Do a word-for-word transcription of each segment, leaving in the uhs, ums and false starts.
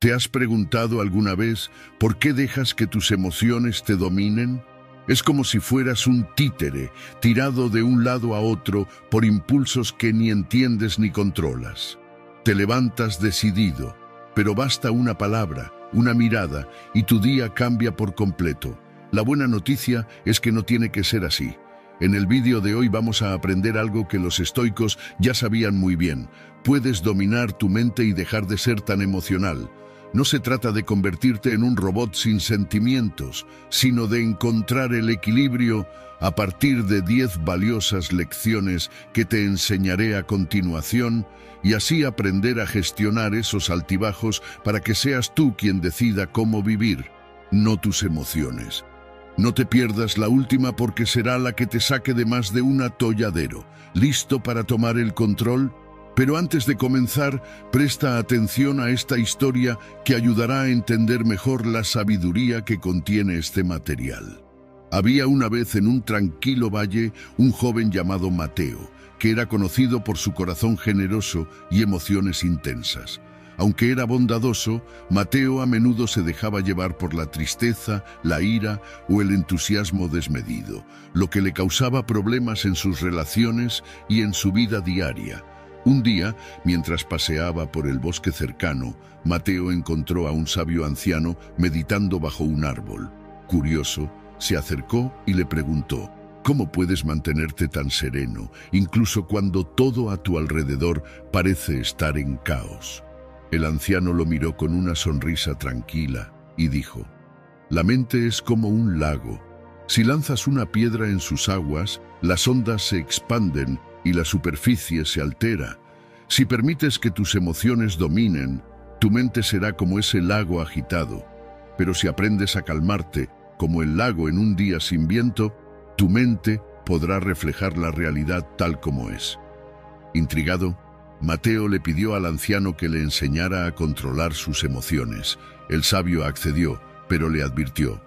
¿Te has preguntado alguna vez por qué dejas que tus emociones te dominen? Es como si fueras un títere, tirado de un lado a otro por impulsos que ni entiendes ni controlas. Te levantas decidido, pero basta una palabra, una mirada, y tu día cambia por completo. La buena noticia es que no tiene que ser así. En el vídeo de hoy vamos a aprender algo que los estoicos ya sabían muy bien. Puedes dominar tu mente y dejar de ser tan emocional. No se trata de convertirte en un robot sin sentimientos, sino de encontrar el equilibrio a partir de diez valiosas lecciones que te enseñaré a continuación y así aprender a gestionar esos altibajos para que seas tú quien decida cómo vivir, no tus emociones. No te pierdas la última porque será la que te saque de más de un atolladero. ¿Listo para tomar el control? Pero antes de comenzar, presta atención a esta historia que ayudará a entender mejor la sabiduría que contiene este material. Había una vez en un tranquilo valle un joven llamado Mateo, que era conocido por su corazón generoso y emociones intensas. Aunque era bondadoso, Mateo a menudo se dejaba llevar por la tristeza, la ira o el entusiasmo desmedido, lo que le causaba problemas en sus relaciones y en su vida diaria. Un día, mientras paseaba por el bosque cercano, Mateo encontró a un sabio anciano meditando bajo un árbol. Curioso, se acercó y le preguntó: ¿cómo puedes mantenerte tan sereno, incluso cuando todo a tu alrededor parece estar en caos? El anciano lo miró con una sonrisa tranquila y dijo: la mente es como un lago. Si lanzas una piedra en sus aguas, las ondas se expanden y la superficie se altera. Si permites que tus emociones dominen, tu mente será como ese lago agitado. Pero si aprendes a calmarte, como el lago en un día sin viento, tu mente podrá reflejar la realidad tal como es. Intrigado, Mateo le pidió al anciano que le enseñara a controlar sus emociones. El sabio accedió, pero le advirtió: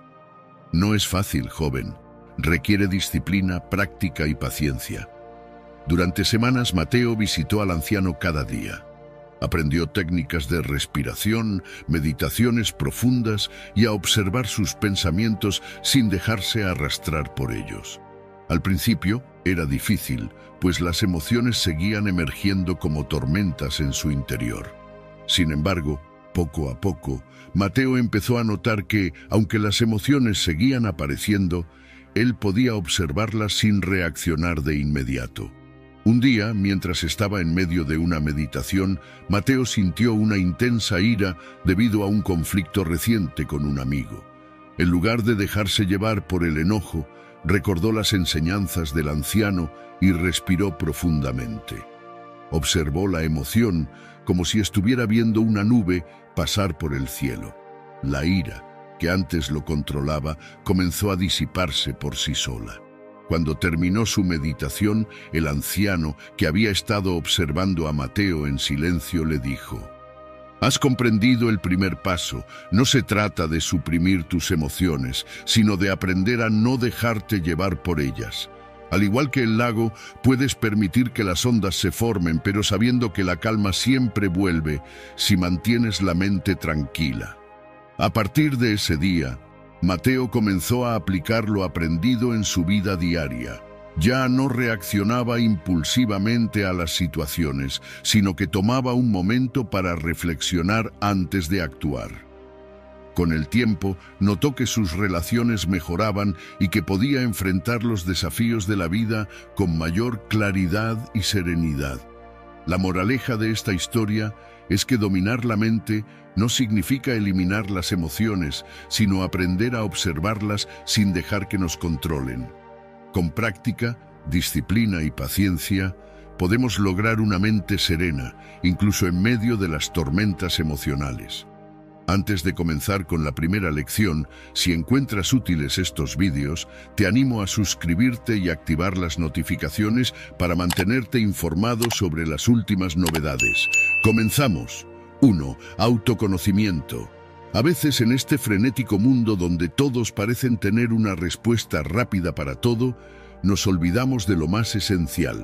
no es fácil, joven. Requiere disciplina, práctica y paciencia. Durante semanas, Mateo visitó al anciano cada día. Aprendió técnicas de respiración, meditaciones profundas y a observar sus pensamientos sin dejarse arrastrar por ellos. Al principio era difícil, pues las emociones seguían emergiendo como tormentas en su interior. Sin embargo, poco a poco, Mateo empezó a notar que, aunque las emociones seguían apareciendo, él podía observarlas sin reaccionar de inmediato. Un día, mientras estaba en medio de una meditación, Mateo sintió una intensa ira debido a un conflicto reciente con un amigo. En lugar de dejarse llevar por el enojo, recordó las enseñanzas del anciano y respiró profundamente. Observó la emoción como si estuviera viendo una nube pasar por el cielo. La ira, que antes lo controlaba, comenzó a disiparse por sí sola. Cuando terminó su meditación, el anciano, que había estado observando a Mateo en silencio, le dijo: has comprendido el primer paso. No se trata de suprimir tus emociones, sino de aprender a no dejarte llevar por ellas. Al igual que el lago, puedes permitir que las ondas se formen, pero sabiendo que la calma siempre vuelve si mantienes la mente tranquila. A partir de ese día, Mateo comenzó a aplicar lo aprendido en su vida diaria. Ya no reaccionaba impulsivamente a las situaciones, sino que tomaba un momento para reflexionar antes de actuar. Con el tiempo, notó que sus relaciones mejoraban y que podía enfrentar los desafíos de la vida con mayor claridad y serenidad. La moraleja de esta historia es que dominar la mente no significa eliminar las emociones, sino aprender a observarlas sin dejar que nos controlen. Con práctica, disciplina y paciencia, podemos lograr una mente serena, incluso en medio de las tormentas emocionales. Antes de comenzar con la primera lección, si encuentras útiles estos vídeos, te animo a suscribirte y activar las notificaciones para mantenerte informado sobre las últimas novedades. ¡Comenzamos! uno. Autoconocimiento. A veces en este frenético mundo donde todos parecen tener una respuesta rápida para todo, nos olvidamos de lo más esencial: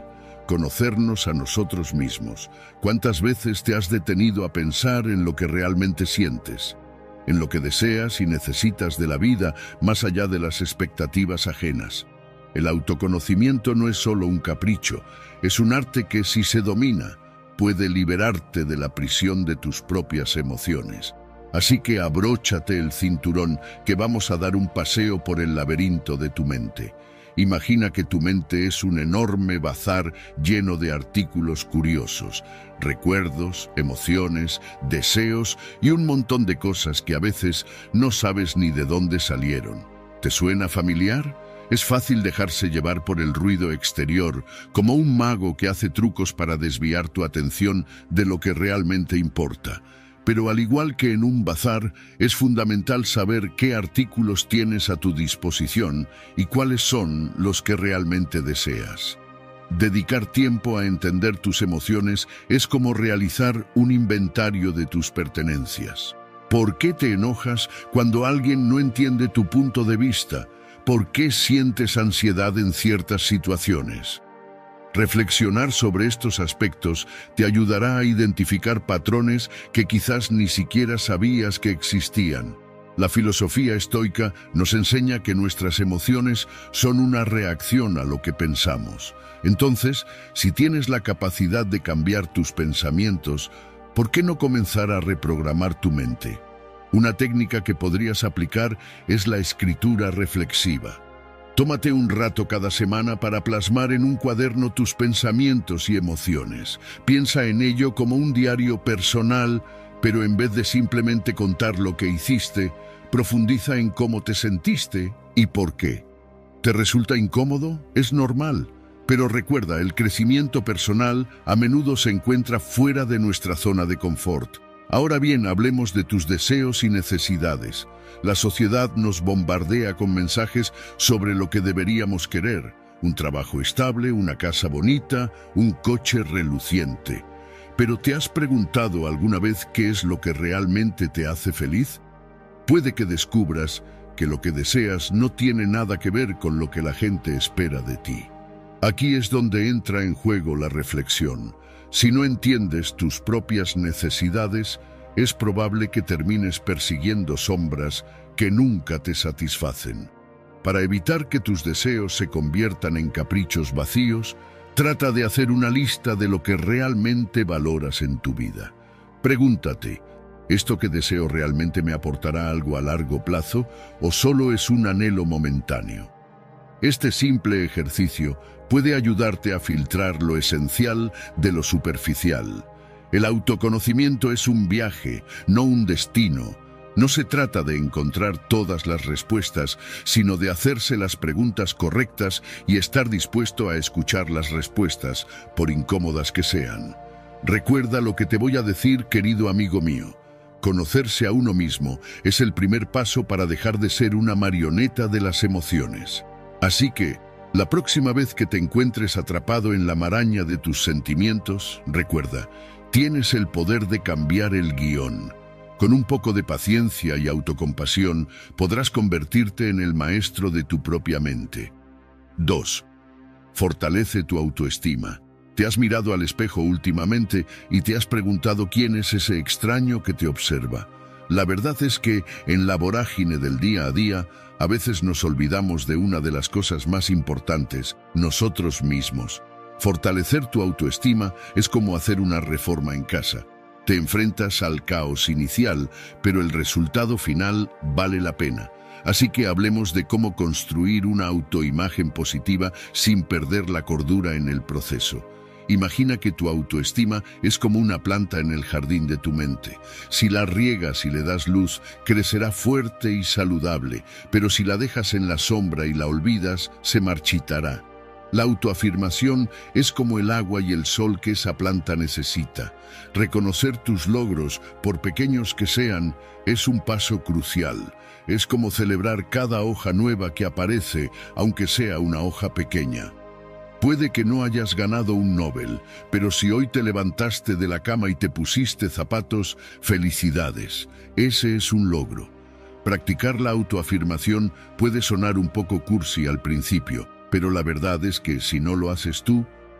conocernos a nosotros mismos. ¿Cuántas veces te has detenido a pensar en lo que realmente sientes, en lo que deseas y necesitas de la vida más allá de las expectativas ajenas? El autoconocimiento no es solo un capricho, es un arte que, si se domina, puede liberarte de la prisión de tus propias emociones. Así que abróchate el cinturón, que vamos a dar un paseo por el laberinto de tu mente. Imagina que tu mente es un enorme bazar lleno de artículos curiosos, recuerdos, emociones, deseos y un montón de cosas que a veces no sabes ni de dónde salieron. ¿Te suena familiar? Es fácil dejarse llevar por el ruido exterior, como un mago que hace trucos para desviar tu atención de lo que realmente importa. Pero al igual que en un bazar, es fundamental saber qué artículos tienes a tu disposición y cuáles son los que realmente deseas. Dedicar tiempo a entender tus emociones es como realizar un inventario de tus pertenencias. ¿Por qué te enojas cuando alguien no entiende tu punto de vista? ¿Por qué sientes ansiedad en ciertas situaciones? Reflexionar sobre estos aspectos te ayudará a identificar patrones que quizás ni siquiera sabías que existían. La filosofía estoica nos enseña que nuestras emociones son una reacción a lo que pensamos. Entonces, si tienes la capacidad de cambiar tus pensamientos, ¿por qué no comenzar a reprogramar tu mente? Una técnica que podrías aplicar es la escritura reflexiva. Tómate un rato cada semana para plasmar en un cuaderno tus pensamientos y emociones. Piensa en ello como un diario personal, pero en vez de simplemente contar lo que hiciste, profundiza en cómo te sentiste y por qué. ¿Te resulta incómodo? Es normal. Pero recuerda, el crecimiento personal a menudo se encuentra fuera de nuestra zona de confort. Ahora bien, hablemos de tus deseos y necesidades. La sociedad nos bombardea con mensajes sobre lo que deberíamos querer: un trabajo estable, una casa bonita, un coche reluciente. ¿Pero te has preguntado alguna vez qué es lo que realmente te hace feliz? Puede que descubras que lo que deseas no tiene nada que ver con lo que la gente espera de ti. Aquí es donde entra en juego la reflexión. Si no entiendes tus propias necesidades, es probable que termines persiguiendo sombras que nunca te satisfacen. Para evitar que tus deseos se conviertan en caprichos vacíos, trata de hacer una lista de lo que realmente valoras en tu vida. Pregúntate, ¿esto que deseo realmente me aportará algo a largo plazo o solo es un anhelo momentáneo? Este simple ejercicio puede ayudarte a filtrar lo esencial de lo superficial. El autoconocimiento es un viaje, no un destino. No se trata de encontrar todas las respuestas, sino de hacerse las preguntas correctas y estar dispuesto a escuchar las respuestas, por incómodas que sean. Recuerda lo que te voy a decir, querido amigo mío. Conocerse a uno mismo es el primer paso para dejar de ser una marioneta de las emociones. Así que, la próxima vez que te encuentres atrapado en la maraña de tus sentimientos, recuerda, tienes el poder de cambiar el guión. Con un poco de paciencia y autocompasión, podrás convertirte en el maestro de tu propia mente. dos. Fortalece tu autoestima. ¿Te has mirado al espejo últimamente y te has preguntado quién es ese extraño que te observa? La verdad es que, en la vorágine del día a día, a veces nos olvidamos de una de las cosas más importantes: nosotros mismos. Fortalecer tu autoestima es como hacer una reforma en casa. Te enfrentas al caos inicial, pero el resultado final vale la pena. Así que hablemos de cómo construir una autoimagen positiva sin perder la cordura en el proceso. Imagina que tu autoestima es como una planta en el jardín de tu mente. Si la riegas y le das luz, crecerá fuerte y saludable, pero si la dejas en la sombra y la olvidas, se marchitará. La autoafirmación es como el agua y el sol que esa planta necesita. Reconocer tus logros, por pequeños que sean, es un paso crucial. Es como celebrar cada hoja nueva que aparece, aunque sea una hoja pequeña. Puede que no hayas ganado un Nobel, pero si hoy te levantaste de la cama y te pusiste zapatos, felicidades. Ese es un logro. Practicar la autoafirmación puede sonar un poco cursi al principio, pero la verdad es que si no lo haces tú,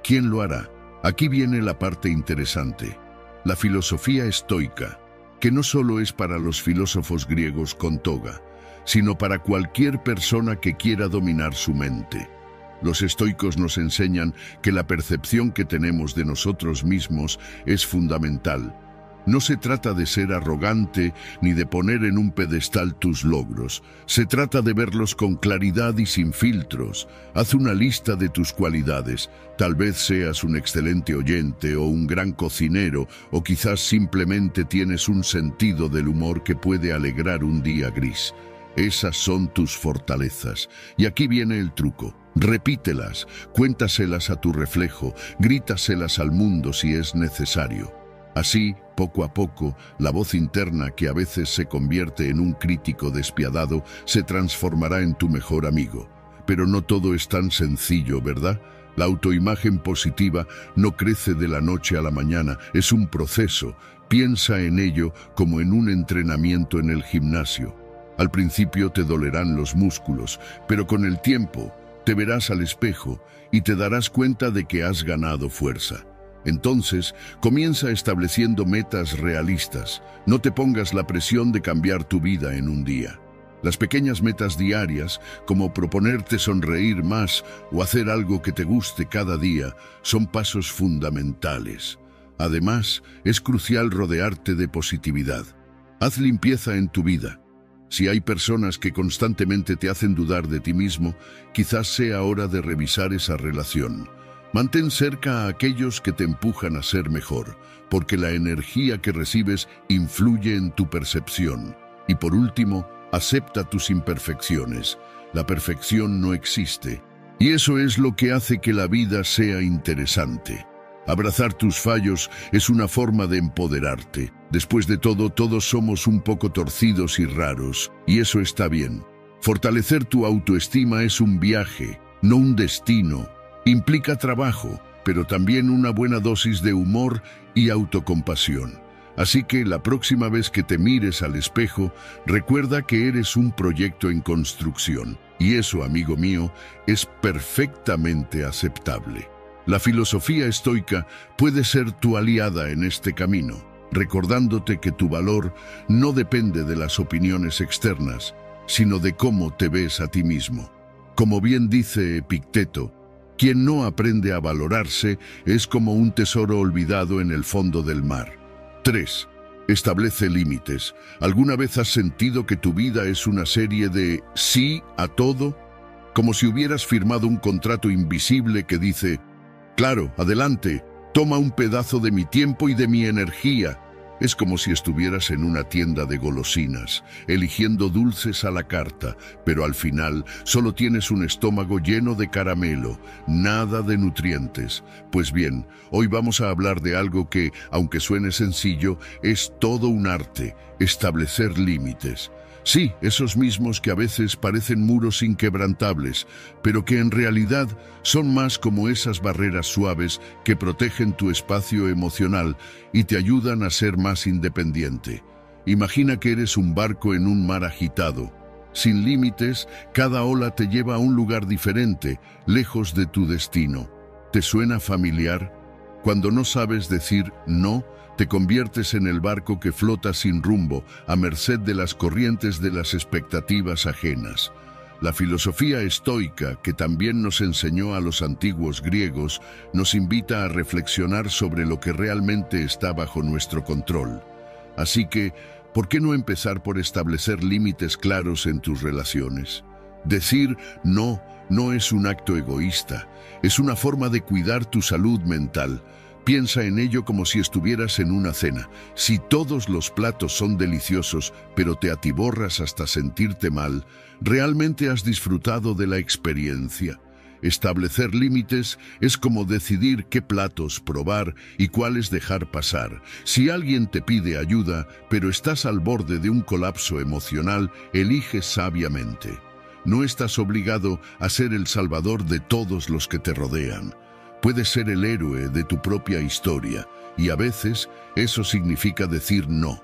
¿quién lo hará? Aquí viene la parte interesante. La filosofía estoica, que no solo es para los filósofos griegos con toga, sino para cualquier persona que quiera dominar su mente. Los estoicos nos enseñan que la percepción que tenemos de nosotros mismos es fundamental. No se trata de ser arrogante ni de poner en un pedestal tus logros. Se trata de verlos con claridad y sin filtros. Haz una lista de tus cualidades. Tal vez seas un excelente oyente o un gran cocinero, o quizás simplemente tienes un sentido del humor que puede alegrar un día gris. Esas son tus fortalezas. Y aquí viene el truco. Repítelas, cuéntaselas a tu reflejo, grítaselas al mundo si es necesario. Así, poco a poco, la voz interna que a veces se convierte en un crítico despiadado se transformará en tu mejor amigo. Pero no todo es tan sencillo, ¿verdad? La autoimagen positiva no crece de la noche a la mañana, es un proceso. Piensa en ello como en un entrenamiento en el gimnasio. Al principio te dolerán los músculos, pero con el tiempo te verás al espejo y te darás cuenta de que has ganado fuerza. Entonces, comienza estableciendo metas realistas. No te pongas la presión de cambiar tu vida en un día. Las pequeñas metas diarias, como proponerte sonreír más o hacer algo que te guste cada día, son pasos fundamentales. Además, es crucial rodearte de positividad. Haz limpieza en tu vida. Si hay personas que constantemente te hacen dudar de ti mismo, quizás sea hora de revisar esa relación. Mantén cerca a aquellos que te empujan a ser mejor, porque la energía que recibes influye en tu percepción. Y por último, acepta tus imperfecciones. La perfección no existe, y eso es lo que hace que la vida sea interesante. Abrazar tus fallos es una forma de empoderarte. Después de todo, todos somos un poco torcidos y raros, y eso está bien. Fortalecer tu autoestima es un viaje, no un destino. Implica trabajo, pero también una buena dosis de humor y autocompasión. Así que la próxima vez que te mires al espejo, recuerda que eres un proyecto en construcción. Y eso, amigo mío, es perfectamente aceptable. La filosofía estoica puede ser tu aliada en este camino, recordándote que tu valor no depende de las opiniones externas, sino de cómo te ves a ti mismo. Como bien dice Epicteto, quien no aprende a valorarse es como un tesoro olvidado en el fondo del mar. tres. Establece límites. ¿Alguna vez has sentido que tu vida es una serie de sí a todo? Como si hubieras firmado un contrato invisible que dice: claro, adelante, toma un pedazo de mi tiempo y de mi energía. Es como si estuvieras en una tienda de golosinas, eligiendo dulces a la carta, pero al final solo tienes un estómago lleno de caramelo, nada de nutrientes. Pues bien, hoy vamos a hablar de algo que, aunque suene sencillo, es todo un arte: establecer límites. Sí, esos mismos que a veces parecen muros inquebrantables, pero que en realidad son más como esas barreras suaves que protegen tu espacio emocional y te ayudan a ser más independiente. Imagina que eres un barco en un mar agitado. Sin límites, cada ola te lleva a un lugar diferente, lejos de tu destino. ¿Te suena familiar? Cuando no sabes decir no, te conviertes en el barco que flota sin rumbo, a merced de las corrientes de las expectativas ajenas. La filosofía estoica, que también nos enseñó a los antiguos griegos, nos invita a reflexionar sobre lo que realmente está bajo nuestro control. Así que, ¿por qué no empezar por establecer límites claros en tus relaciones? Decir no no es un acto egoísta, es una forma de cuidar tu salud mental. Piensa en ello como si estuvieras en una cena. Si todos los platos son deliciosos, pero te atiborras hasta sentirte mal, ¿realmente has disfrutado de la experiencia? Establecer límites es como decidir qué platos probar y cuáles dejar pasar. Si alguien te pide ayuda, pero estás al borde de un colapso emocional, elige sabiamente. No estás obligado a ser el salvador de todos los que te rodean. Puedes ser el héroe de tu propia historia, y a veces eso significa decir no.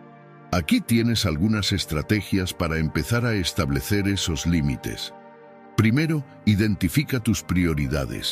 Aquí tienes algunas estrategias para empezar a establecer esos límites. Primero, identifica tus prioridades.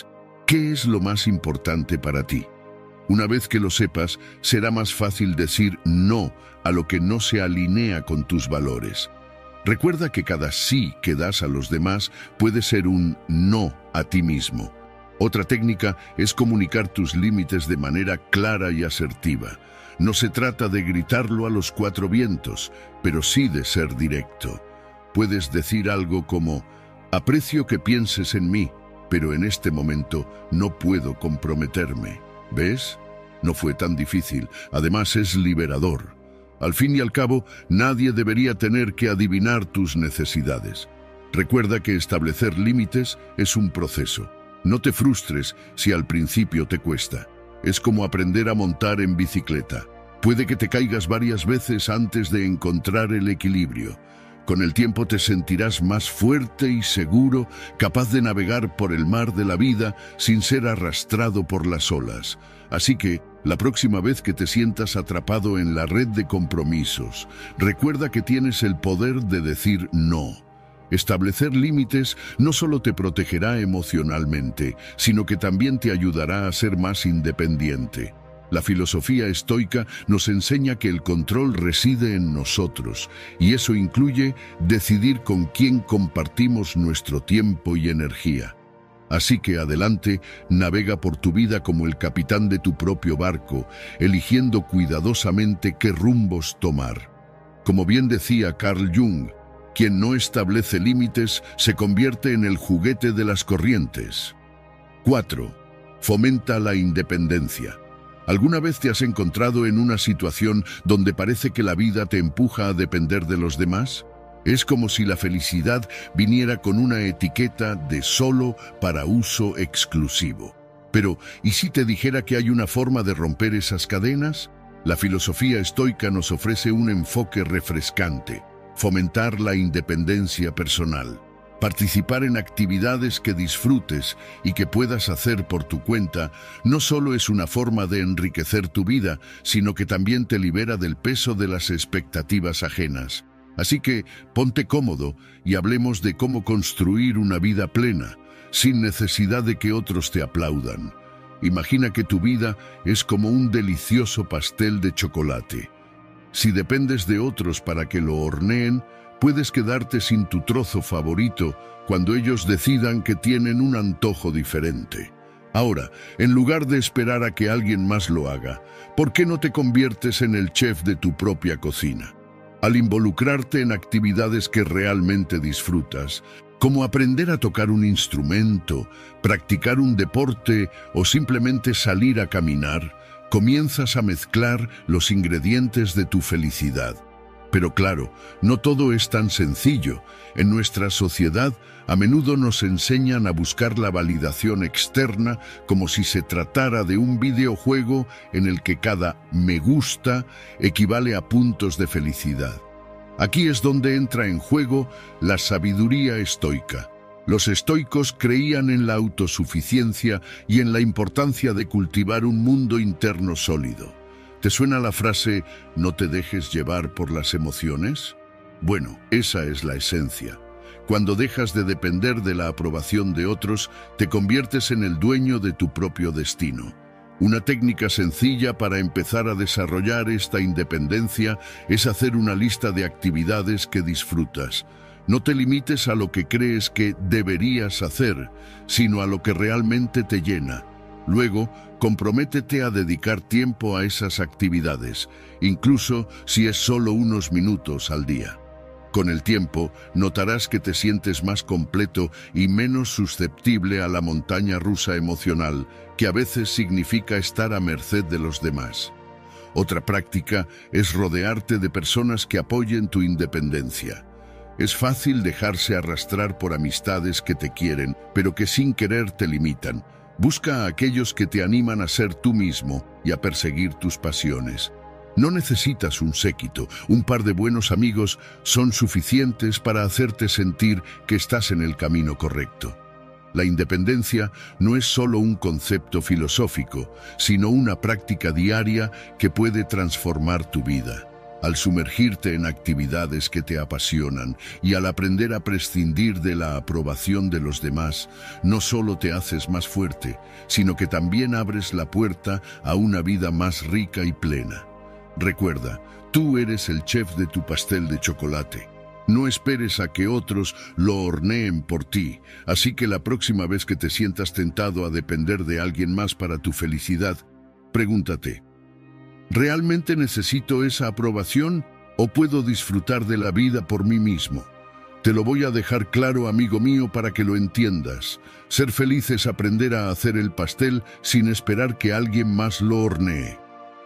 ¿Qué es lo más importante para ti? Una vez que lo sepas, será más fácil decir no a lo que no se alinea con tus valores. Recuerda que cada sí que das a los demás puede ser un no a ti mismo. Otra técnica es comunicar tus límites de manera clara y asertiva. No se trata de gritarlo a los cuatro vientos, pero sí de ser directo. Puedes decir algo como: aprecio que pienses en mí, pero en este momento no puedo comprometerme. ¿Ves? No fue tan difícil. Además, es liberador. Al fin y al cabo, nadie debería tener que adivinar tus necesidades. Recuerda que establecer límites es un proceso. No te frustres si al principio te cuesta. Es como aprender a montar en bicicleta. Puede que te caigas varias veces antes de encontrar el equilibrio. Con el tiempo te sentirás más fuerte y seguro, capaz de navegar por el mar de la vida sin ser arrastrado por las olas. Así que, la próxima vez que te sientas atrapado en la red de compromisos, recuerda que tienes el poder de decir no. Establecer límites no solo te protegerá emocionalmente, sino que también te ayudará a ser más independiente. La filosofía estoica nos enseña que el control reside en nosotros, y eso incluye decidir con quién compartimos nuestro tiempo y energía. Así que adelante, navega por tu vida como el capitán de tu propio barco, eligiendo cuidadosamente qué rumbos tomar. Como bien decía Carl Jung, quien no establece límites se convierte en el juguete de las corrientes. cuatro. Fomenta la independencia. ¿Alguna vez te has encontrado en una situación donde parece que la vida te empuja a depender de los demás? Es como si la felicidad viniera con una etiqueta de solo para uso exclusivo. Pero, ¿y si te dijera que hay una forma de romper esas cadenas? La filosofía estoica nos ofrece un enfoque refrescante: fomentar la independencia personal. Participar en actividades que disfrutes y que puedas hacer por tu cuenta no solo es una forma de enriquecer tu vida, sino que también te libera del peso de las expectativas ajenas. Así que ponte cómodo y hablemos de cómo construir una vida plena, sin necesidad de que otros te aplaudan. Imagina que tu vida es como un delicioso pastel de chocolate. Si dependes de otros para que lo horneen, puedes quedarte sin tu trozo favorito cuando ellos decidan que tienen un antojo diferente. Ahora, en lugar de esperar a que alguien más lo haga, ¿por qué no te conviertes en el chef de tu propia cocina? Al involucrarte en actividades que realmente disfrutas, como aprender a tocar un instrumento, practicar un deporte o simplemente salir a caminar, comienzas a mezclar los ingredientes de tu felicidad. Pero claro, no todo es tan sencillo. En nuestra sociedad, a menudo nos enseñan a buscar la validación externa como si se tratara de un videojuego en el que cada me gusta equivale a puntos de felicidad. Aquí es donde entra en juego la sabiduría estoica. Los estoicos creían en la autosuficiencia y en la importancia de cultivar un mundo interno sólido. ¿Te suena la frase «no te dejes llevar por las emociones»? Bueno, esa es la esencia. Cuando dejas de depender de la aprobación de otros, te conviertes en el dueño de tu propio destino. Una técnica sencilla para empezar a desarrollar esta independencia es hacer una lista de actividades que disfrutas. No te limites a lo que crees que deberías hacer, sino a lo que realmente te llena. Luego, comprométete a dedicar tiempo a esas actividades, incluso si es solo unos minutos al día. Con el tiempo, notarás que te sientes más completo y menos susceptible a la montaña rusa emocional, que a veces significa estar a merced de los demás. Otra práctica es rodearte de personas que apoyen tu independencia. Es fácil dejarse arrastrar por amistades que te quieren, pero que sin querer te limitan. Busca a aquellos que te animan a ser tú mismo y a perseguir tus pasiones. No necesitas un séquito, un par de buenos amigos son suficientes para hacerte sentir que estás en el camino correcto. La independencia no es solo un concepto filosófico, sino una práctica diaria que puede transformar tu vida. Al sumergirte en actividades que te apasionan y al aprender a prescindir de la aprobación de los demás, no solo te haces más fuerte, sino que también abres la puerta a una vida más rica y plena. Recuerda, tú eres el chef de tu pastel de chocolate. No esperes a que otros lo horneen por ti, así que la próxima vez que te sientas tentado a depender de alguien más para tu felicidad, pregúntate: ¿realmente necesito esa aprobación o puedo disfrutar de la vida por mí mismo? Te lo voy a dejar claro, amigo mío, para que lo entiendas. Ser feliz es aprender a hacer el pastel sin esperar que alguien más lo hornee.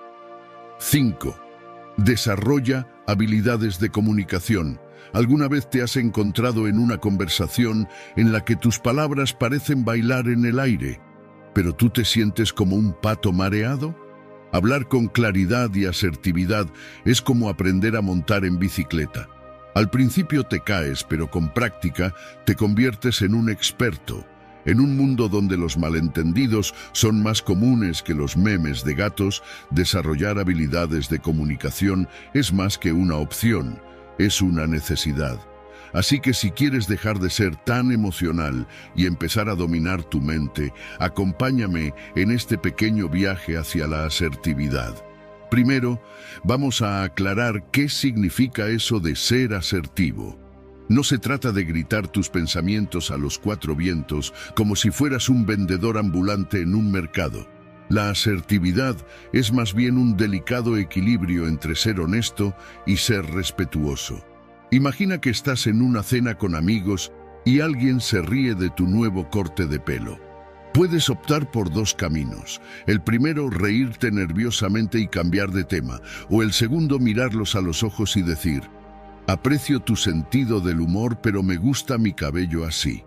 cinco. Desarrolla habilidades de comunicación. ¿Alguna vez te has encontrado en una conversación en la que tus palabras parecen bailar en el aire, pero tú te sientes como un pato mareado? Hablar con claridad y asertividad es como aprender a montar en bicicleta. Al principio te caes, pero con práctica te conviertes en un experto. En un mundo donde los malentendidos son más comunes que los memes de gatos, desarrollar habilidades de comunicación es más que una opción. Es una necesidad. Así que si quieres dejar de ser tan emocional y empezar a dominar tu mente, acompáñame en este pequeño viaje hacia la asertividad. Primero, vamos a aclarar qué significa eso de ser asertivo. No se trata de gritar tus pensamientos a los cuatro vientos como si fueras un vendedor ambulante en un mercado. La asertividad es más bien un delicado equilibrio entre ser honesto y ser respetuoso. Imagina que estás en una cena con amigos y alguien se ríe de tu nuevo corte de pelo. Puedes optar por dos caminos. El primero, reírte nerviosamente y cambiar de tema, o el segundo, mirarlos a los ojos y decir: aprecio tu sentido del humor, pero me gusta mi cabello así.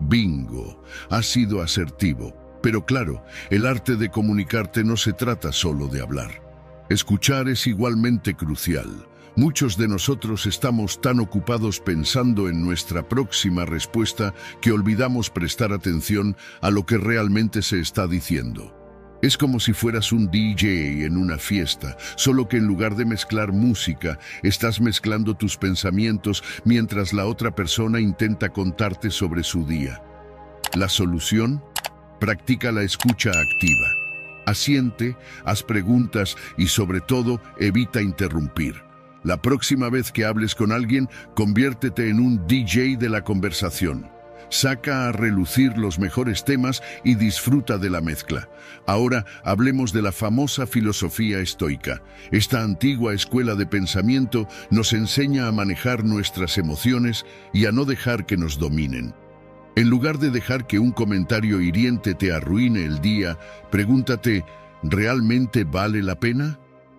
Bingo, has sido asertivo. Pero claro, el arte de comunicarte no se trata solo de hablar. Escuchar es igualmente crucial. Muchos de nosotros estamos tan ocupados pensando en nuestra próxima respuesta que olvidamos prestar atención a lo que realmente se está diciendo. Es como si fueras un D J en una fiesta, solo que en lugar de mezclar música, estás mezclando tus pensamientos mientras la otra persona intenta contarte sobre su día. ¿La solución? Practica la escucha activa. Asiente, haz preguntas y sobre todo evita interrumpir. La próxima vez que hables con alguien, conviértete en un D J de la conversación. Saca a relucir los mejores temas y disfruta de la mezcla. Ahora hablemos de la famosa filosofía estoica. Esta antigua escuela de pensamiento nos enseña a manejar nuestras emociones y a no dejar que nos dominen. En lugar de dejar que un comentario hiriente te arruine el día, pregúntate: ¿realmente vale la pena?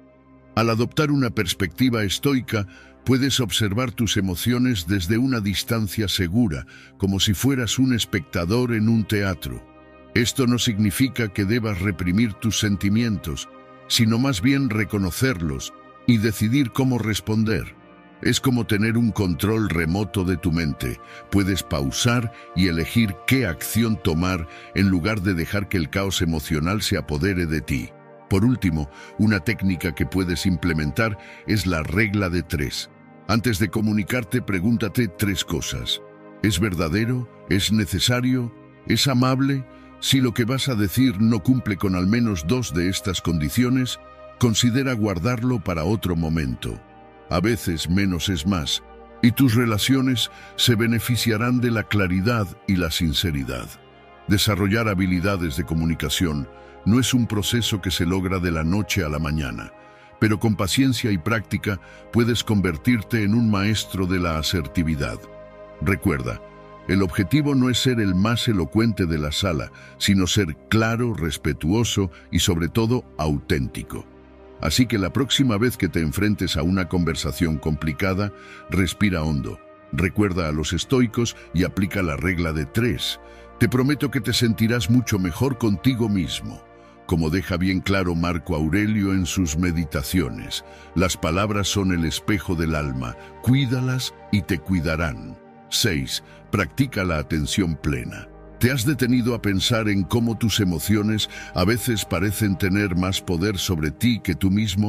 Al adoptar una perspectiva estoica, puedes observar tus emociones desde una distancia segura, como si fueras un espectador en un teatro. Esto no significa que debas reprimir tus sentimientos, sino más bien reconocerlos y decidir cómo responder. Es como tener un control remoto de tu mente. Puedes pausar y elegir qué acción tomar en lugar de dejar que el caos emocional se apodere de ti. Por último, una técnica que puedes implementar es la regla de tres. Antes de comunicarte, pregúntate tres cosas. ¿Es verdadero? ¿Es necesario? ¿Es amable? Si lo que vas a decir no cumple con al menos dos de estas condiciones, considera guardarlo para otro momento. A veces menos es más, y tus relaciones se beneficiarán de la claridad y la sinceridad. Desarrollar habilidades de comunicación no es un proceso que se logra de la noche a la mañana, pero con paciencia y práctica puedes convertirte en un maestro de la asertividad. Recuerda, el objetivo no es ser el más elocuente de la sala, sino ser claro, respetuoso y sobre todo auténtico. Así que la próxima vez que te enfrentes a una conversación complicada, respira hondo, recuerda a los estoicos y aplica la regla de tres. Te prometo que te sentirás mucho mejor contigo mismo. Como deja bien claro Marco Aurelio en sus meditaciones, las palabras son el espejo del alma, cuídalas y te cuidarán. seis. Practica la atención plena. ¿Te has detenido a pensar en cómo tus emociones a veces parecen tener más poder sobre ti que tú mismo?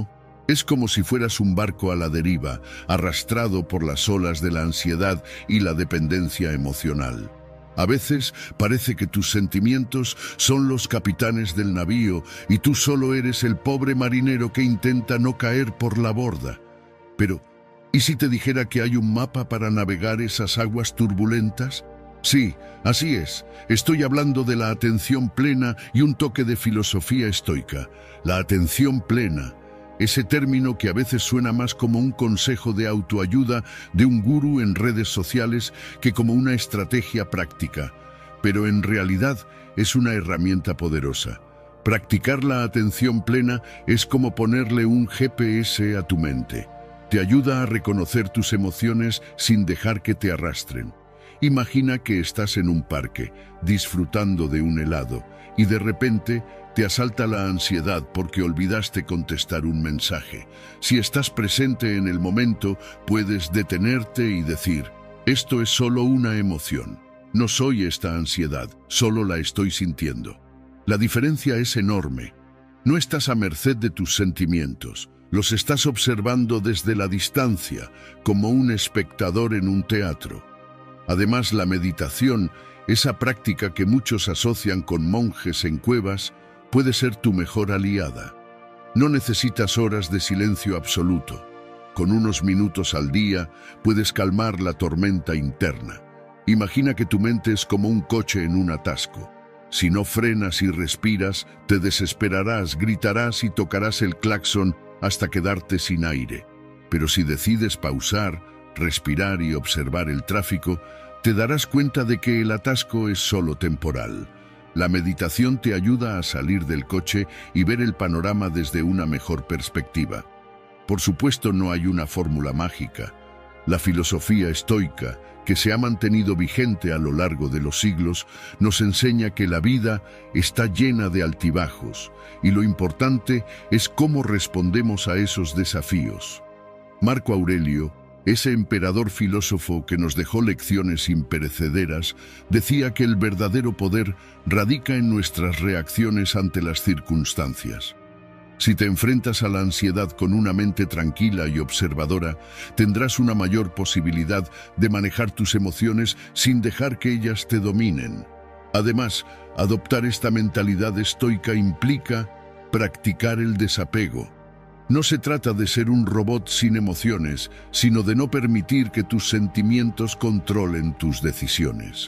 Es como si fueras un barco a la deriva, arrastrado por las olas de la ansiedad y la dependencia emocional. A veces parece que tus sentimientos son los capitanes del navío y tú solo eres el pobre marinero que intenta no caer por la borda. Pero, ¿y si te dijera que hay un mapa para navegar esas aguas turbulentas? Sí, así es. Estoy hablando de la atención plena y un toque de filosofía estoica. La atención plena. Ese término que a veces suena más como un consejo de autoayuda de un gurú en redes sociales que como una estrategia práctica, pero en realidad es una herramienta poderosa. Practicar la atención plena es como ponerle un G P S a tu mente. Te ayuda a reconocer tus emociones sin dejar que te arrastren. Imagina que estás en un parque, disfrutando de un helado, y de repente te asalta la ansiedad porque olvidaste contestar un mensaje. Si estás presente en el momento, puedes detenerte y decir, esto es solo una emoción. No soy esta ansiedad, solo la estoy sintiendo. La diferencia es enorme. No estás a merced de tus sentimientos. Los estás observando desde la distancia, como un espectador en un teatro. Además, la meditación, esa práctica que muchos asocian con monjes en cuevas, puede ser tu mejor aliada. No necesitas horas de silencio absoluto. Con unos minutos al día puedes calmar la tormenta interna. Imagina que tu mente es como un coche en un atasco. Si no frenas y respiras, te desesperarás, gritarás y tocarás el claxon hasta quedarte sin aire. Pero si decides pausar, respirar y observar el tráfico, te darás cuenta de que el atasco es solo temporal. La meditación te ayuda a salir del coche y ver el panorama desde una mejor perspectiva. Por supuesto, no hay una fórmula mágica. La filosofía estoica, que se ha mantenido vigente a lo largo de los siglos, nos enseña que la vida está llena de altibajos y lo importante es cómo respondemos a esos desafíos. Marco Aurelio, ese emperador filósofo que nos dejó lecciones imperecederas, decía que el verdadero poder radica en nuestras reacciones ante las circunstancias. Si te enfrentas a la ansiedad con una mente tranquila y observadora, tendrás una mayor posibilidad de manejar tus emociones sin dejar que ellas te dominen. Además, adoptar esta mentalidad estoica implica practicar el desapego. No se trata de ser un robot sin emociones, sino de no permitir que tus sentimientos controlen tus decisiones.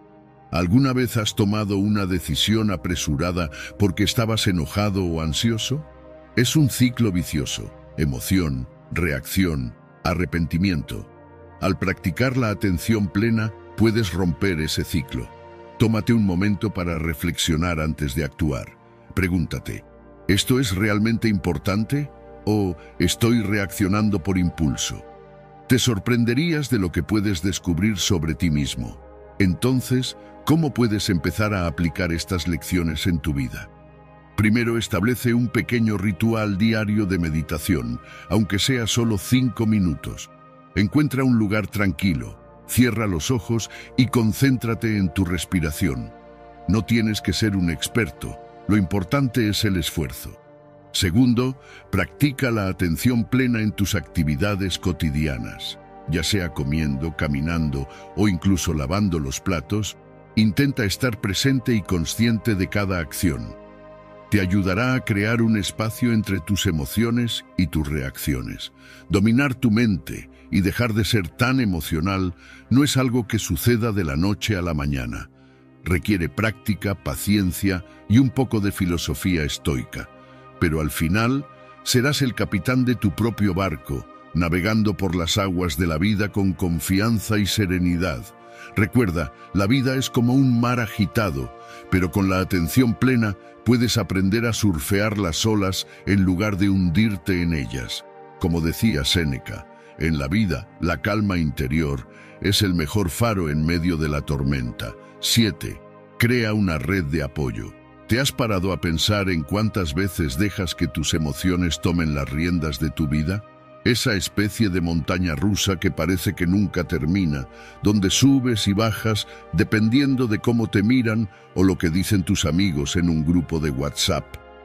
¿Alguna vez has tomado una decisión apresurada porque estabas enojado o ansioso? Es un ciclo vicioso: emoción, reacción, arrepentimiento. Al practicar la atención plena, puedes romper ese ciclo. Tómate un momento para reflexionar antes de actuar. Pregúntate, ¿esto es realmente importante o estoy reaccionando por impulso? Te sorprenderías de lo que puedes descubrir sobre ti mismo. Entonces, ¿cómo puedes empezar a aplicar estas lecciones en tu vida? Primero, establece un pequeño ritual diario de meditación, aunque sea solo cinco minutos. Encuentra un lugar tranquilo, cierra los ojos y concéntrate en tu respiración. No tienes que ser un experto, lo importante es el esfuerzo. Segundo, practica la atención plena en tus actividades cotidianas. Ya sea comiendo, caminando o incluso lavando los platos, intenta estar presente y consciente de cada acción. Te ayudará a crear un espacio entre tus emociones y tus reacciones. Dominar tu mente y dejar de ser tan emocional no es algo que suceda de la noche a la mañana. Requiere práctica, paciencia y un poco de filosofía estoica. Pero al final, serás el capitán de tu propio barco, navegando por las aguas de la vida con confianza y serenidad. Recuerda, la vida es como un mar agitado, pero con la atención plena puedes aprender a surfear las olas en lugar de hundirte en ellas. Como decía Séneca, en la vida, la calma interior es el mejor faro en medio de la tormenta. siete. Crea una red de apoyo. ¿Te has parado a pensar en cuántas veces dejas que tus emociones tomen las riendas de tu vida? Esa especie de montaña rusa que parece que nunca termina, donde subes y bajas dependiendo de cómo te miran o lo que dicen tus amigos en un grupo de WhatsApp.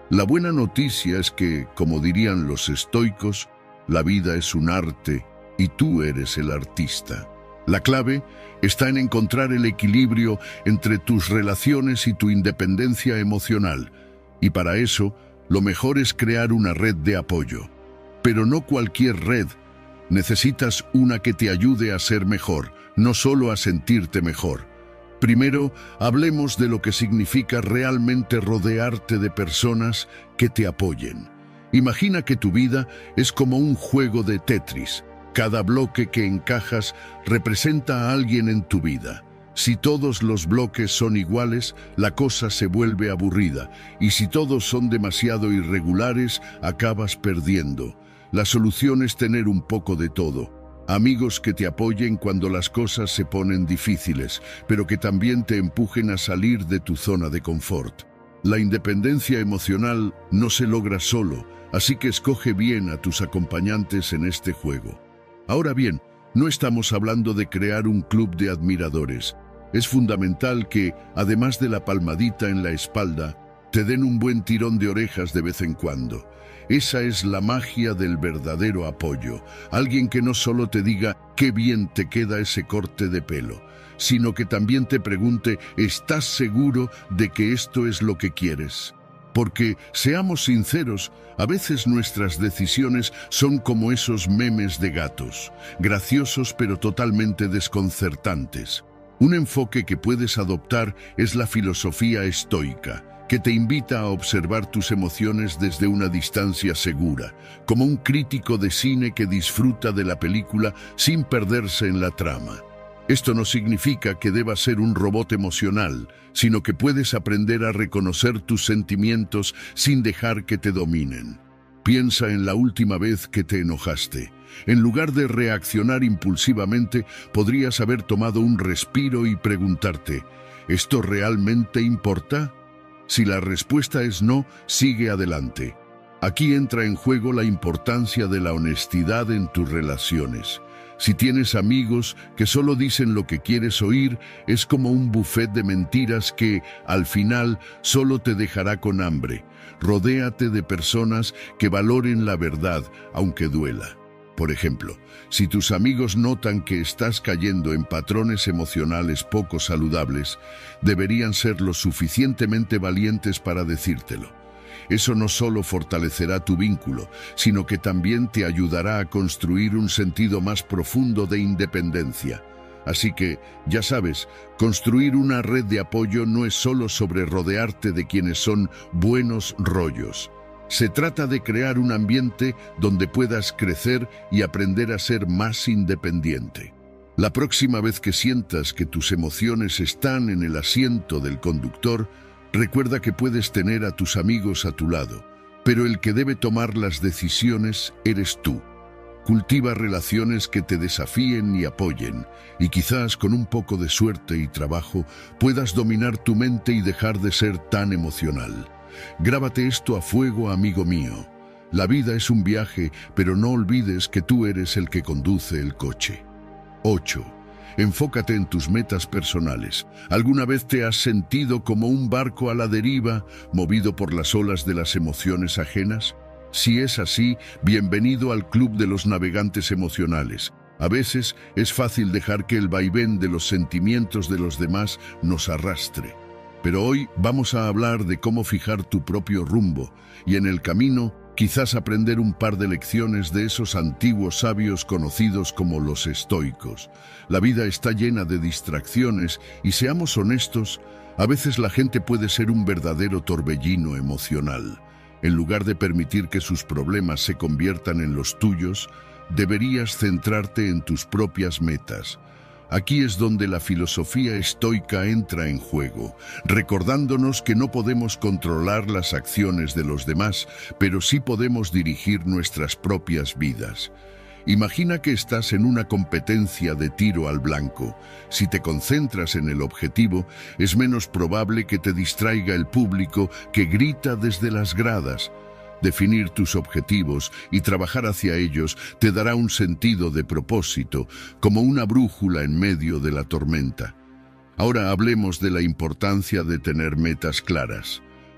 La buena noticia es que, como dirían los estoicos, la vida es un arte y tú eres el artista. La clave está en encontrar el equilibrio entre tus relaciones y tu independencia emocional, y para eso, lo mejor es crear una red de apoyo. Pero no cualquier red. Necesitas una que te ayude a ser mejor, no solo a sentirte mejor. Primero, hablemos de lo que significa realmente rodearte de personas que te apoyen. Imagina que tu vida es como un juego de Tetris. Cada bloque que encajas representa a alguien en tu vida. Si todos los bloques son iguales, la cosa se vuelve aburrida, y si todos son demasiado irregulares, acabas perdiendo. La solución es tener un poco de todo. Amigos que te apoyen cuando las cosas se ponen difíciles, pero que también te empujen a salir de tu zona de confort. La independencia emocional no se logra solo, así que escoge bien a tus acompañantes en este juego. Ahora bien, no estamos hablando de crear un club de admiradores. Es fundamental que, además de la palmadita en la espalda, te den un buen tirón de orejas de vez en cuando. Esa es la magia del verdadero apoyo. Alguien que no solo te diga qué bien te queda ese corte de pelo, sino que también te pregunte, ¿estás seguro de que esto es lo que quieres? Porque, seamos sinceros, a veces nuestras decisiones son como esos memes de gatos, graciosos pero totalmente desconcertantes. Un enfoque que puedes adoptar es la filosofía estoica, que te invita a observar tus emociones desde una distancia segura, como un crítico de cine que disfruta de la película sin perderse en la trama. Esto no significa que debas ser un robot emocional, sino que puedes aprender a reconocer tus sentimientos sin dejar que te dominen. Piensa en la última vez que te enojaste. En lugar de reaccionar impulsivamente, podrías haber tomado un respiro y preguntarte, ¿esto realmente importa? Si la respuesta es no, sigue adelante. Aquí entra en juego la importancia de la honestidad en tus relaciones. Si tienes amigos que solo dicen lo que quieres oír, es como un buffet de mentiras que, al final, solo te dejará con hambre. Rodéate de personas que valoren la verdad, aunque duela. Por ejemplo, si tus amigos notan que estás cayendo en patrones emocionales poco saludables, deberían ser lo suficientemente valientes para decírtelo. Eso no solo fortalecerá tu vínculo, sino que también te ayudará a construir un sentido más profundo de independencia. Así que, ya sabes, construir una red de apoyo no es solo sobre rodearte de quienes son buenos rollos. Se trata de crear un ambiente donde puedas crecer y aprender a ser más independiente. La próxima vez que sientas que tus emociones están en el asiento del conductor, recuerda que puedes tener a tus amigos a tu lado, pero el que debe tomar las decisiones eres tú. Cultiva relaciones que te desafíen y apoyen, y quizás con un poco de suerte y trabajo puedas dominar tu mente y dejar de ser tan emocional. Grábate esto a fuego, amigo mío. La vida es un viaje, pero no olvides que tú eres el que conduce el coche. ocho. Enfócate en tus metas personales. ¿Alguna vez te has sentido como un barco a la deriva, movido por las olas de las emociones ajenas? Si es así, bienvenido al club de los navegantes emocionales. A veces es fácil dejar que el vaivén de los sentimientos de los demás nos arrastre. Pero hoy vamos a hablar de cómo fijar tu propio rumbo y en el camino quizás aprender un par de lecciones de esos antiguos sabios conocidos como los estoicos. La vida está llena de distracciones y, seamos honestos, a veces la gente puede ser un verdadero torbellino emocional. En lugar de permitir que sus problemas se conviertan en los tuyos, deberías centrarte en tus propias metas. Aquí es donde la filosofía estoica entra en juego, recordándonos que no podemos controlar las acciones de los demás, pero sí podemos dirigir nuestras propias vidas. Imagina que estás en una competencia de tiro al blanco. Si te concentras en el objetivo, es menos probable que te distraiga el público que grita desde las gradas. Definir tus objetivos y trabajar hacia ellos te dará un sentido de propósito, como una brújula en medio de la tormenta. Ahora hablemos de la importancia de tener metas claras.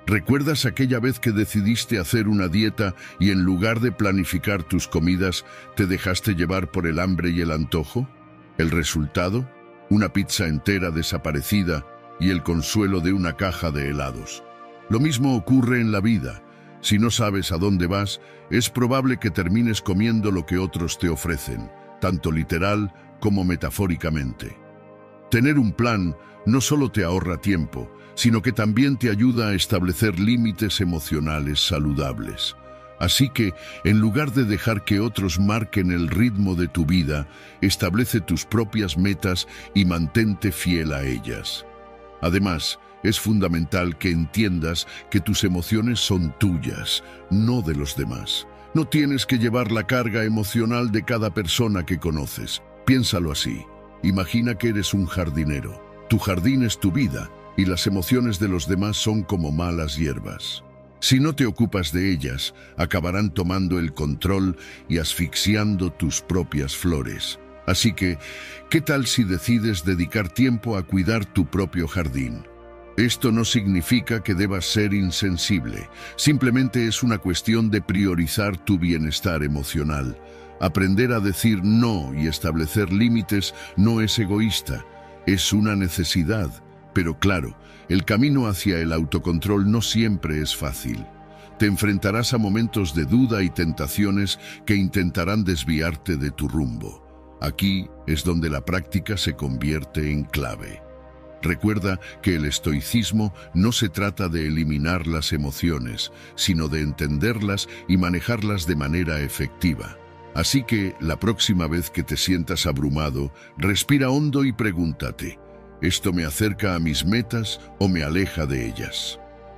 ¿Recuerdas aquella vez que decidiste hacer una dieta y en lugar de planificar tus comidas, te dejaste llevar por el hambre y el antojo? ¿El resultado? Una pizza entera desaparecida y el consuelo de una caja de helados. Lo mismo ocurre en la vida. Si no sabes a dónde vas, es probable que termines comiendo lo que otros te ofrecen, tanto literal como metafóricamente. Tener un plan no solo te ahorra tiempo, sino que también te ayuda a establecer límites emocionales saludables. Así que, en lugar de dejar que otros marquen el ritmo de tu vida, establece tus propias metas y mantente fiel a ellas. Además, es fundamental que entiendas que tus emociones son tuyas, no de los demás. No tienes que llevar la carga emocional de cada persona que conoces. Piénsalo así. Imagina que eres un jardinero. Tu jardín es tu vida y las emociones de los demás son como malas hierbas. Si no te ocupas de ellas, acabarán tomando el control y asfixiando tus propias flores. Así que, ¿qué tal si decides dedicar tiempo a cuidar tu propio jardín? Esto no significa que debas ser insensible, simplemente es una cuestión de priorizar tu bienestar emocional. Aprender a decir no y establecer límites no es egoísta, es una necesidad. Pero claro, el camino hacia el autocontrol no siempre es fácil. Te enfrentarás a momentos de duda y tentaciones que intentarán desviarte de tu rumbo. Aquí es donde la práctica se convierte en clave. Recuerda que el estoicismo no se trata de eliminar las emociones, sino de entenderlas y manejarlas de manera efectiva. Así que, la próxima vez que te sientas abrumado, respira hondo y pregúntate, ¿esto me acerca a mis metas o me aleja de ellas?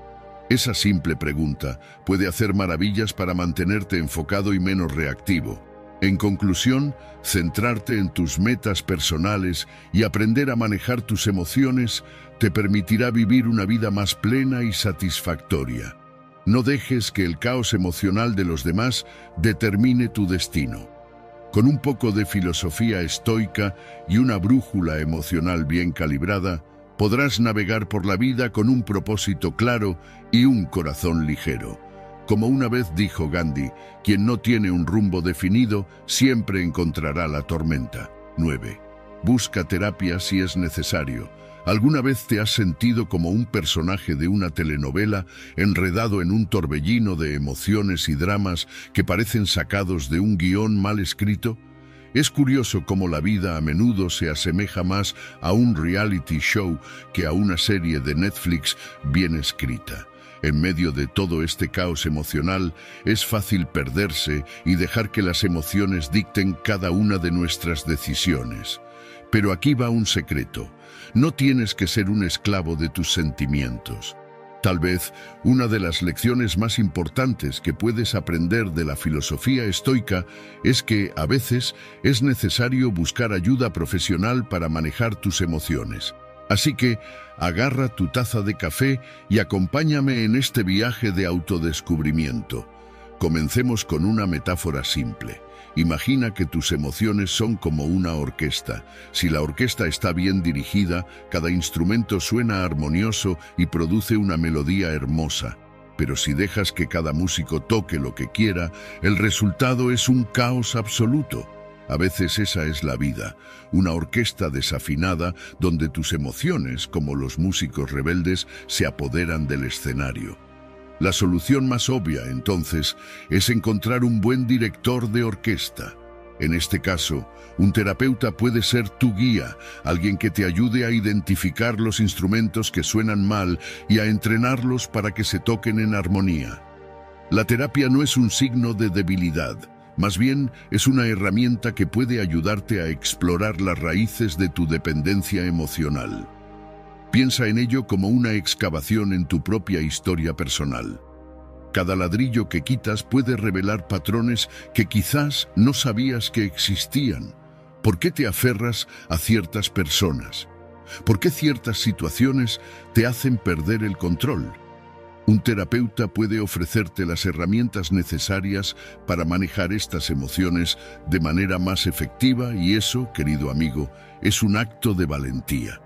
Esa simple pregunta puede hacer maravillas para mantenerte enfocado y menos reactivo. En conclusión, centrarte en tus metas personales y aprender a manejar tus emociones te permitirá vivir una vida más plena y satisfactoria. No dejes que el caos emocional de los demás determine tu destino. Con un poco de filosofía estoica y una brújula emocional bien calibrada, podrás navegar por la vida con un propósito claro y un corazón ligero. Como una vez dijo Gandhi, quien no tiene un rumbo definido siempre encontrará la tormenta. nueve. Busca terapia si es necesario. ¿Alguna vez te has sentido como un personaje de una telenovela enredado en un torbellino de emociones y dramas que parecen sacados de un guión mal escrito? Es curioso cómo la vida a menudo se asemeja más a un reality show que a una serie de Netflix bien escrita. En medio de todo este caos emocional, es fácil perderse y dejar que las emociones dicten cada una de nuestras decisiones. Pero aquí va un secreto. No tienes que ser un esclavo de tus sentimientos. Tal vez una de las lecciones más importantes que puedes aprender de la filosofía estoica es que, a veces, es necesario buscar ayuda profesional para manejar tus emociones. Así que, agarra tu taza de café y acompáñame en este viaje de autodescubrimiento. Comencemos con una metáfora simple. Imagina que tus emociones son como una orquesta. Si la orquesta está bien dirigida, cada instrumento suena armonioso y produce una melodía hermosa. Pero si dejas que cada músico toque lo que quiera, el resultado es un caos absoluto. A veces esa es la vida, una orquesta desafinada donde tus emociones, como los músicos rebeldes, se apoderan del escenario. La solución más obvia, entonces, es encontrar un buen director de orquesta. En este caso, un terapeuta puede ser tu guía, alguien que te ayude a identificar los instrumentos que suenan mal y a entrenarlos para que se toquen en armonía. La terapia no es un signo de debilidad, más bien es una herramienta que puede ayudarte a explorar las raíces de tu dependencia emocional. Piensa en ello como una excavación en tu propia historia personal. Cada ladrillo que quitas puede revelar patrones que quizás no sabías que existían. ¿Por qué te aferras a ciertas personas? ¿Por qué ciertas situaciones te hacen perder el control? Un terapeuta puede ofrecerte las herramientas necesarias para manejar estas emociones de manera más efectiva y eso, querido amigo, es un acto de valentía.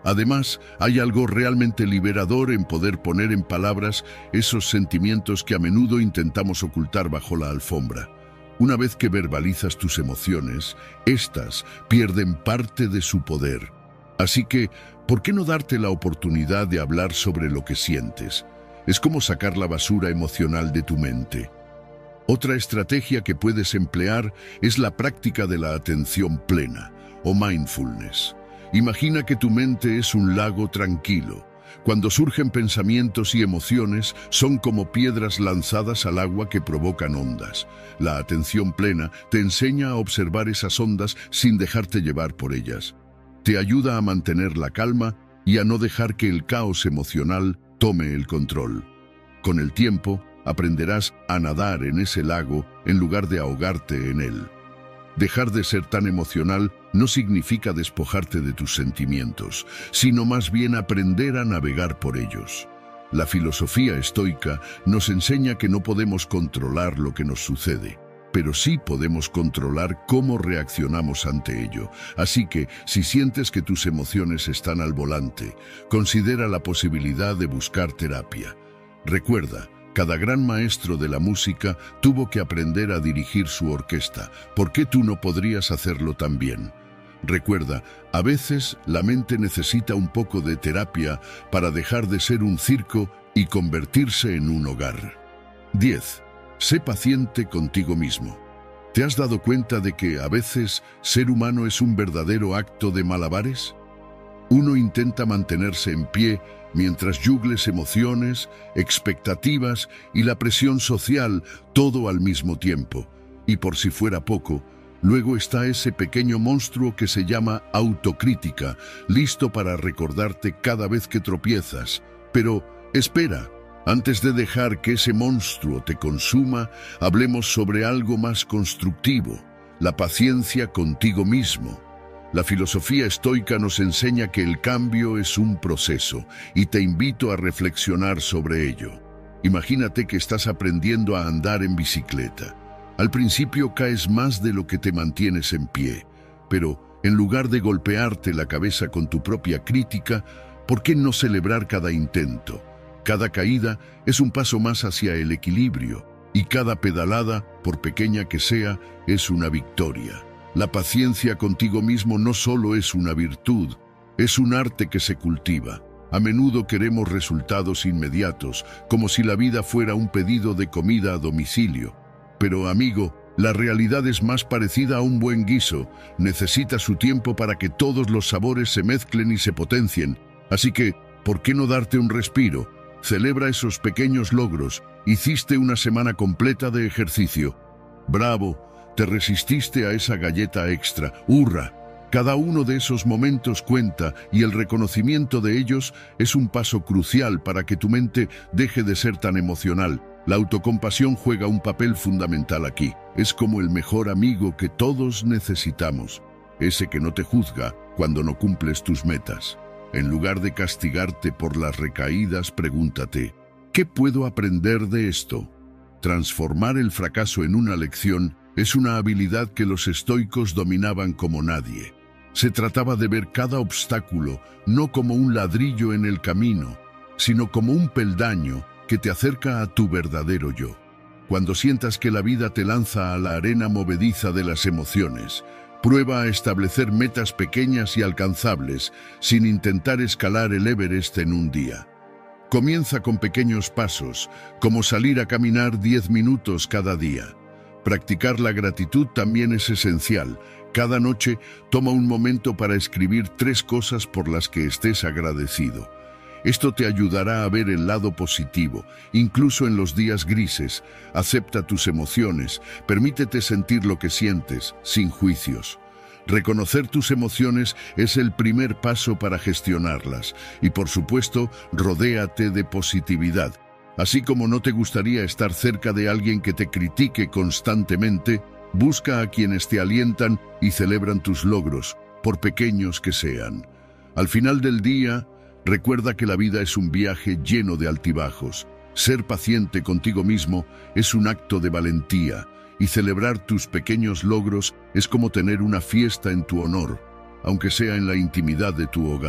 Además, hay algo realmente liberador en poder poner en palabras esos sentimientos que a menudo intentamos ocultar bajo la alfombra. Una vez que verbalizas tus emociones, éstas pierden parte de su poder. Así que, ¿por qué no darte la oportunidad de hablar sobre lo que sientes? Es como sacar la basura emocional de tu mente. Otra estrategia que puedes emplear es la práctica de la atención plena, o mindfulness. Imagina que tu mente es un lago tranquilo. Cuando surgen pensamientos y emociones, son como piedras lanzadas al agua que provocan ondas. La atención plena te enseña a observar esas ondas sin dejarte llevar por ellas. Te ayuda a mantener la calma y a no dejar que el caos emocional tome el control. Con el tiempo, aprenderás a nadar en ese lago en lugar de ahogarte en él. Dejar de ser tan emocional no significa despojarte de tus sentimientos, sino más bien aprender a navegar por ellos. La filosofía estoica nos enseña que no podemos controlar lo que nos sucede, pero sí podemos controlar cómo reaccionamos ante ello. Así que, si sientes que tus emociones están al volante, considera la posibilidad de buscar terapia. Recuerda, cada gran maestro de la música tuvo que aprender a dirigir su orquesta. ¿Por qué tú no podrías hacerlo también? Recuerda, a veces la mente necesita un poco de terapia para dejar de ser un circo y convertirse en un hogar. diez. Sé paciente contigo mismo. ¿Te has dado cuenta de que a veces ser humano es un verdadero acto de malabares? Uno intenta mantenerse en pie mientras yugles emociones, expectativas y la presión social, todo al mismo tiempo. Y por si fuera poco, luego está ese pequeño monstruo que se llama autocrítica, listo para recordarte cada vez que tropiezas. Pero, espera, antes de dejar que ese monstruo te consuma, hablemos sobre algo más constructivo, la paciencia contigo mismo. La filosofía estoica nos enseña que el cambio es un proceso, y te invito a reflexionar sobre ello. Imagínate que estás aprendiendo a andar en bicicleta. Al principio caes más de lo que te mantienes en pie, pero en lugar de golpearte la cabeza con tu propia crítica, ¿por qué no celebrar cada intento? Cada caída es un paso más hacia el equilibrio, y cada pedalada, por pequeña que sea, es una victoria. La paciencia contigo mismo no solo es una virtud, es un arte que se cultiva. A menudo queremos resultados inmediatos, como si la vida fuera un pedido de comida a domicilio. Pero, amigo, la realidad es más parecida a un buen guiso. Necesita su tiempo para que todos los sabores se mezclen y se potencien. Así que, ¿por qué no darte un respiro? Celebra esos pequeños logros. Hiciste una semana completa de ejercicio. ¡Bravo! Te resististe a esa galleta extra. ¡Hurra! Cada uno de esos momentos cuenta y el reconocimiento de ellos es un paso crucial para que tu mente deje de ser tan emocional. La autocompasión juega un papel fundamental aquí. Es como el mejor amigo que todos necesitamos. Ese que no te juzga cuando no cumples tus metas. En lugar de castigarte por las recaídas, pregúntate, ¿qué puedo aprender de esto? Transformar el fracaso en una lección es una habilidad que los estoicos dominaban como nadie. Se trataba de ver cada obstáculo no como un ladrillo en el camino, sino como un peldaño que te acerca a tu verdadero yo. Cuando sientas que la vida te lanza a la arena movediza de las emociones, prueba a establecer metas pequeñas y alcanzables sin intentar escalar el Everest en un día. Comienza con pequeños pasos, como salir a caminar diez minutos cada día. Practicar la gratitud también es esencial. Cada noche toma un momento para escribir tres cosas por las que estés agradecido. Esto te ayudará a ver el lado positivo, incluso en los días grises. Acepta tus emociones, permítete sentir lo que sientes, sin juicios. Reconocer tus emociones es el primer paso para gestionarlas. Y por supuesto, rodéate de positividad. Así como no te gustaría estar cerca de alguien que te critique constantemente, busca a quienes te alientan y celebran tus logros, por pequeños que sean. Al final del día, recuerda que la vida es un viaje lleno de altibajos. Ser paciente contigo mismo es un acto de valentía, y celebrar tus pequeños logros es como tener una fiesta en tu honor, aunque sea en la intimidad de tu hogar.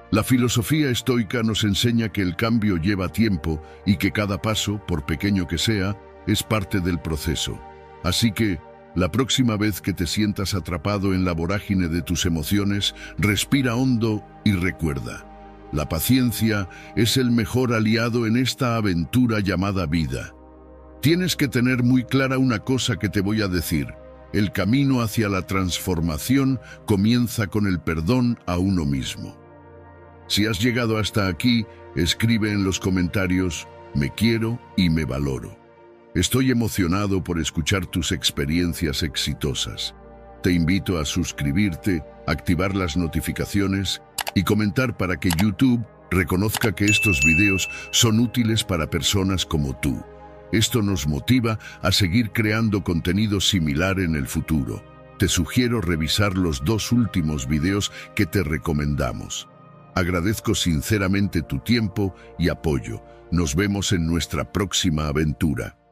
La filosofía estoica nos enseña que el cambio lleva tiempo y que cada paso, por pequeño que sea, es parte del proceso. Así que, la próxima vez que te sientas atrapado en la vorágine de tus emociones, respira hondo y recuerda: la paciencia es el mejor aliado en esta aventura llamada vida. Tienes que tener muy clara una cosa que te voy a decir: el camino hacia la transformación comienza con el perdón a uno mismo. Si has llegado hasta aquí, escribe en los comentarios: me quiero y me valoro. Estoy emocionado por escuchar tus experiencias exitosas. Te invito a suscribirte, activar las notificaciones y comentar para que YouTube reconozca que estos videos son útiles para personas como tú. Esto nos motiva a seguir creando contenido similar en el futuro. Te sugiero revisar los dos últimos videos que te recomendamos. Agradezco sinceramente tu tiempo y apoyo. Nos vemos en nuestra próxima aventura.